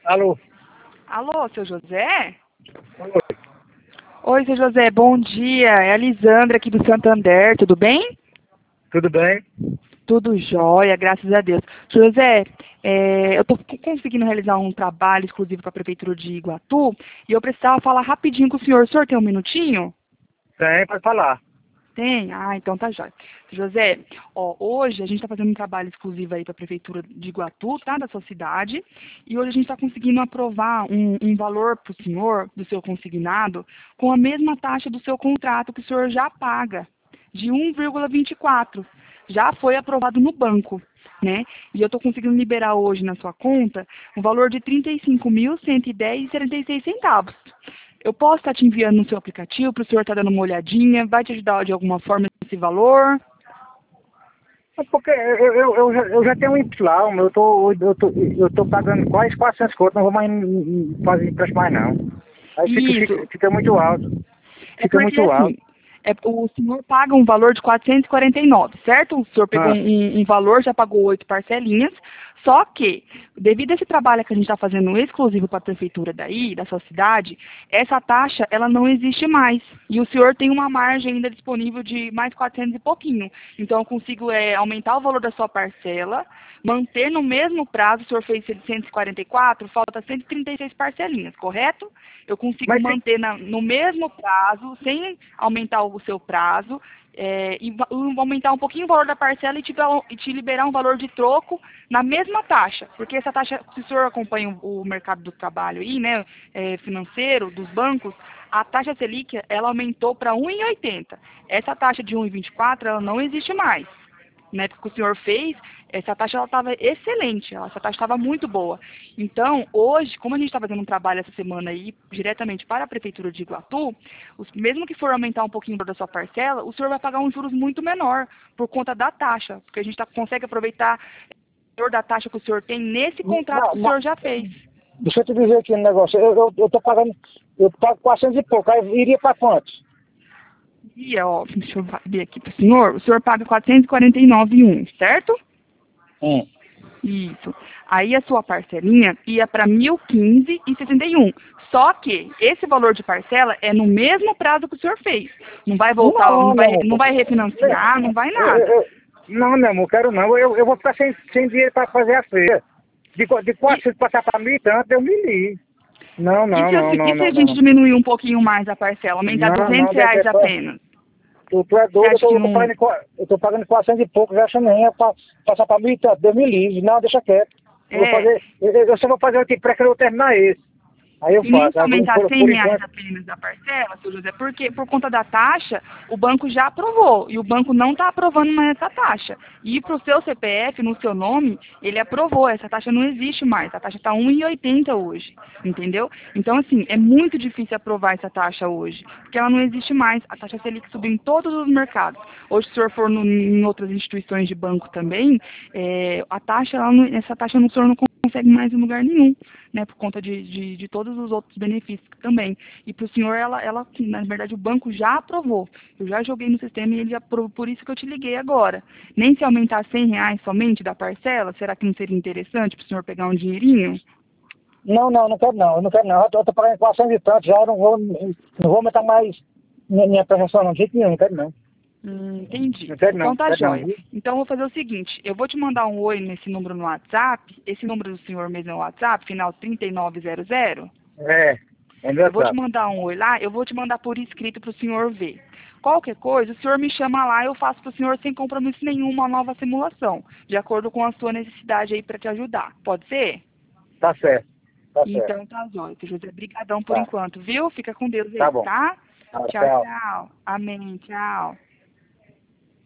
Alô? Alô, seu José? Oi. Oi, seu José, bom dia. É a Lisandra aqui do Santander, tudo bem? Tudo bem? Tudo jóia, graças a Deus. Seu José, eu estou conseguindo realizar um trabalho exclusivo para a Prefeitura de Iguatu e eu precisava falar rapidinho com o senhor. O senhor tem um minutinho? Tem, pode falar. Tem? Ah, então tá jóia. José, ó, hoje a gente está fazendo um trabalho exclusivo aí para a Prefeitura de Iguatu, tá? Da sua cidade. E hoje a gente está conseguindo aprovar um valor para o senhor, do seu consignado, com a mesma taxa do seu contrato que o senhor já paga, de 1,24. Já foi aprovado no banco, né? E eu estou conseguindo liberar hoje na sua conta um valor de R$ 35.110,76. Eu posso estar te enviando no seu aplicativo para o senhor estar dando uma olhadinha, vai te ajudar de alguma forma esse valor? É porque eu já tenho um Y, eu tô pagando quase 400 conto, não vou mais fazer empréstimo mais não. Aí fica, Isso. fica, fica muito alto. É Fica porque, muito assim, alto. o senhor paga um valor de 449, certo? O senhor pegou Ah, um valor, já pagou 8 parcelinhas, só que, devido a esse trabalho que a gente está fazendo exclusivo para a prefeitura daí, da sua cidade, essa taxa, ela não existe mais. E o senhor tem uma margem ainda disponível de mais 400 e pouquinho. Então, eu consigo aumentar o valor da sua parcela, manter no mesmo prazo, o senhor fez 744, falta 136 parcelinhas, correto? Eu consigo mas manter no mesmo prazo, sem aumentar o seu prazo, aumentar um pouquinho o valor da parcela e te liberar um valor de troco na mesma taxa. Porque essa taxa, se o senhor acompanha o mercado do trabalho aí, né, financeiro, dos bancos, a taxa Selic, ela aumentou para 1,80. Essa taxa de 1,24, ela não existe mais. Na época que o senhor fez, essa taxa estava excelente, essa taxa estava muito boa. Então, hoje, como a gente está fazendo um trabalho essa semana aí, diretamente para a Prefeitura de Iguatu, mesmo que for aumentar um pouquinho da sua parcela, o senhor vai pagar um juros muito menor, por conta da taxa, porque a gente consegue aproveitar o valor da taxa que o senhor tem nesse contrato que o senhor já fez. deixa eu te dizer aqui um negócio. Eu tô pagando, eu pago 400 e pouco, aí iria para quantos? E, ó, deixa eu ver aqui para o senhor paga 449,1, certo? Hum. Isso. Aí a sua parcelinha ia para 1.015,61. Só que esse valor de parcela é no mesmo prazo que o senhor fez. Não vai voltar, Não, meu amor. não vai refinanciar, não vai nada. Não, meu amor, quero não. Eu vou ficar sem dinheiro para fazer a feira. De E, 400 passar para 1.000 e tanto, eu me li. Não, e, não, se, não, não, e se não, a não, gente não. diminuir um pouquinho mais a parcela, aumentar Não, não, 200 reais apenas? tu é Você doido, acha que não... eu tô pagando 400 e pouco, já acho nem é pra passar para 1.000 e tanto, Deus me livre. Não, deixa quieto. Eu vou É, fazer, eu só vou fazer outro empréstimo quando eu terminar esse. Aí eu e nem faço. se Aí, aumentar 100 por reais enquanto, apenas da parcela, seu José, porque por conta da taxa, o banco já aprovou, e o banco não está aprovando mais essa taxa. E para o seu CPF, no seu nome, ele aprovou, essa taxa não existe mais, a taxa está 1,80 hoje, entendeu? Então, assim, é muito difícil aprovar essa taxa hoje, porque ela não existe mais, a taxa Selic subiu em todos os mercados. Hoje, se o senhor for em outras instituições de banco também, a taxa, essa taxa o senhor não consegue mais em lugar nenhum, né, por conta de todos os outros benefícios também. E para o senhor, na verdade, o banco já aprovou. Eu já joguei no sistema e ele já aprovou, por isso que eu te liguei agora. Nem se aumentar 100 reais somente da parcela, será que não seria interessante para o senhor pegar um dinheirinho? não quero não, eu não quero não. Eu tô pagando 400 e tanto, já eu não vou aumentar mais minha prestação não, de jeito nenhum, não quero não. Entendi. Não Então tá quero não, jóia. viu? Então eu vou fazer o seguinte, eu vou te mandar um oi nesse número no WhatsApp, esse número do senhor mesmo é o WhatsApp, final 3900. É meu Eu vou te WhatsApp. mandar um oi lá, eu vou te mandar por escrito para o senhor ver. Qualquer coisa, o senhor me chama lá, eu faço para o senhor sem compromisso nenhum uma nova simulação, de acordo com a sua necessidade aí para te ajudar. Pode ser? Tá certo, tá certo. Então tá jóia, José. Obrigadão por Tá, enquanto, viu? Fica com Deus tá aí, bom. tá? Tá, Tchau, tchau. tchau. Amém, tchau.